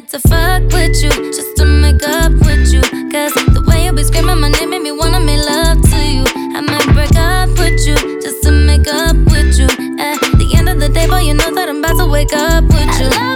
to fuck with you, just to make up with you. Cause the way you be screaming my name made me wanna make love to you. I might break up with you, just to make up with you. At the end of the day, boy, you know that I'm about to wake up with you.